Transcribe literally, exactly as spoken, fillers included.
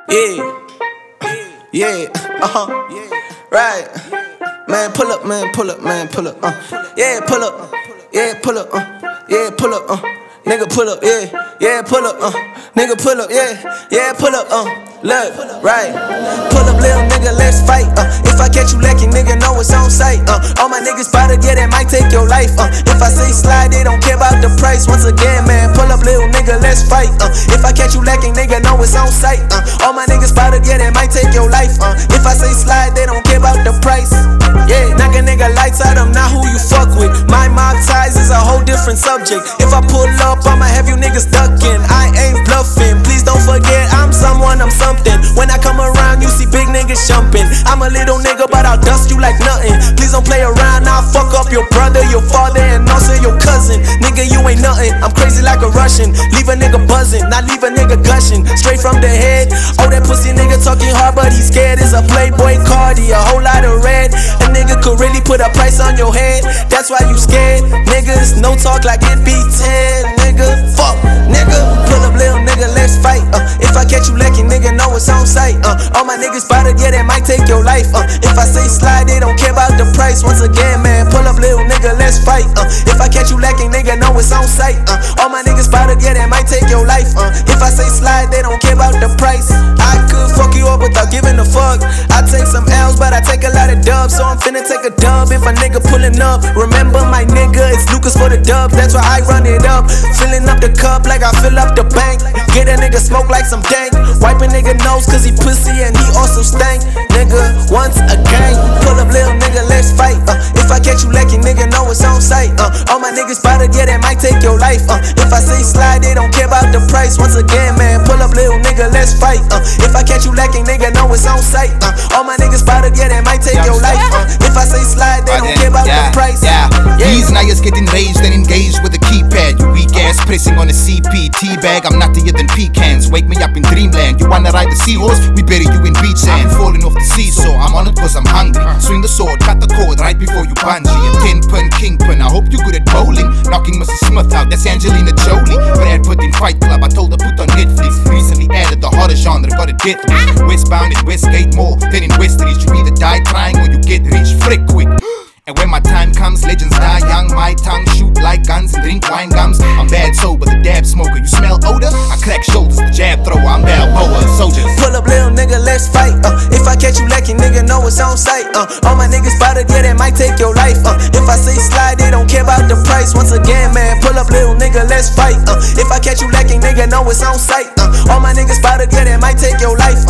Yeah, yeah, uh huh, right. Man, pull up, man, pull up, man, pull up, uh. Yeah, pull up, yeah, pull up, uh. Yeah, pull up, uh. Nigga, pull up, yeah, yeah, pull up, uh. Nigga, pull up, yeah, yeah, pull up, uh. Look, right. Pull up, little nigga, let's fight, uh. If I catch you lacking, nigga, know it's on sight, uh. All my niggas spotted, yeah, that might take your life, uh. If I say slide, they don't care about the price. Once again, man, pull up, little nigga, let's fight, uh. If I catch you lacking, nigga, know it's on sight, uh. All my niggas spotted, yeah, that might take your life, uh. If I say slide, they don't care about the price. Yeah, knock a nigga lights out, I'm not who you fuck with. My mob ties is a whole different subject. If I pull up, I'ma have you niggas ducking. I ain't bluffing, please don't forget I'm someone, I'm something. When I come around, you see big niggas jumping. I'm a little nigga, but I'll dust you like nothing. Please don't play around, I'll fuck up your brother, your father, and also your cousin. Nigga, you ain't nothing, I'm crazy like a Russian. Leave a nigga buzzing, not leave a nigga gushing. Straight from the head, oh that pussy nigga talking hard, but he's scared. It's a Playboy Cardi, a whole lot of red. A nigga could really put a price on your head, that's why you scared. Niggas, no talk like it be ten, nigga. Fuck, nigga, pull up little nigga, let's fight, uh. If I catch you lacking, nigga, know it's on sight, uh. All my niggas spotted, yeah, that might take your life, uh. If I say slide, they don't care about the price. Once again, man, pull up little nigga, let's fight, uh. If I catch you lacking, nigga, know it's on sight, uh. All my niggas spotted, yeah, that might take your life, uh. If I say slide, they don't care about the price. I could fuck you up without giving a fuck. I take some L's, but I take a lot of dubs, so I'm finna take a dub if a nigga pulling up. Remember my nigga, it's Lucas for the dub, that's why I run it up. Filling up the cup like I fill up the bank. Get a nigga smoke like some dank. Wipe a nigga nose cause he pussy and he also stank. Nigga, once again, pull up little nigga, let's fight, uh. If I catch you lacking, nigga, know it's on sight, uh. All my niggas spotted, yeah, that might take your life, uh. If I say slide, they don't care about the price. Once again, man, pull up little nigga, let's fight, uh. If I catch you lacking, nigga, know it's on sight, uh. All my niggas spotted, yeah, that might take your life, uh. If I say slide, they don't care about yeah, the price. Yeah, yeah. These niggas get enraged and engaged with a keypad. You weak ass pressing on a C P T-bag, I'm nuttier than pecans. Wake me up in dreamland. You wanna ride the seahorse? We bury you in beach sand. Falling off the seesaw, I'm on it cause I'm hungry. Swing the sword, cut the cord right before you bungee. A ten pin kingpin, I hope you good at bowling. Knocking Missus Smith out, that's Angelina Jolie. Brad Pitt in Fight Club, I told her put on Netflix. Recently added the horror genre, got a death wish. Westbound in Westgate more than in Westridge. You either die trying or you get rich, frick quick. And when my time comes, legends die young. My tongue shoot like guns and drink wine gums. I'm bad sober, the dab smoker. You smell odor? I crack shoulders, the jab thrower. I'm Balboa, soldiers. Pull up, little nigga, let's fight, uh. If I catch you lacking, nigga, know it's on sight, uh. All my niggas spotted, yeah, that might take your life, uh. If I say slide, they don't care about the price. Once again, man, pull up, little nigga, let's fight, uh. If I catch you lacking, nigga, know it's on sight, uh. All my niggas spotted, yeah, that might take your life,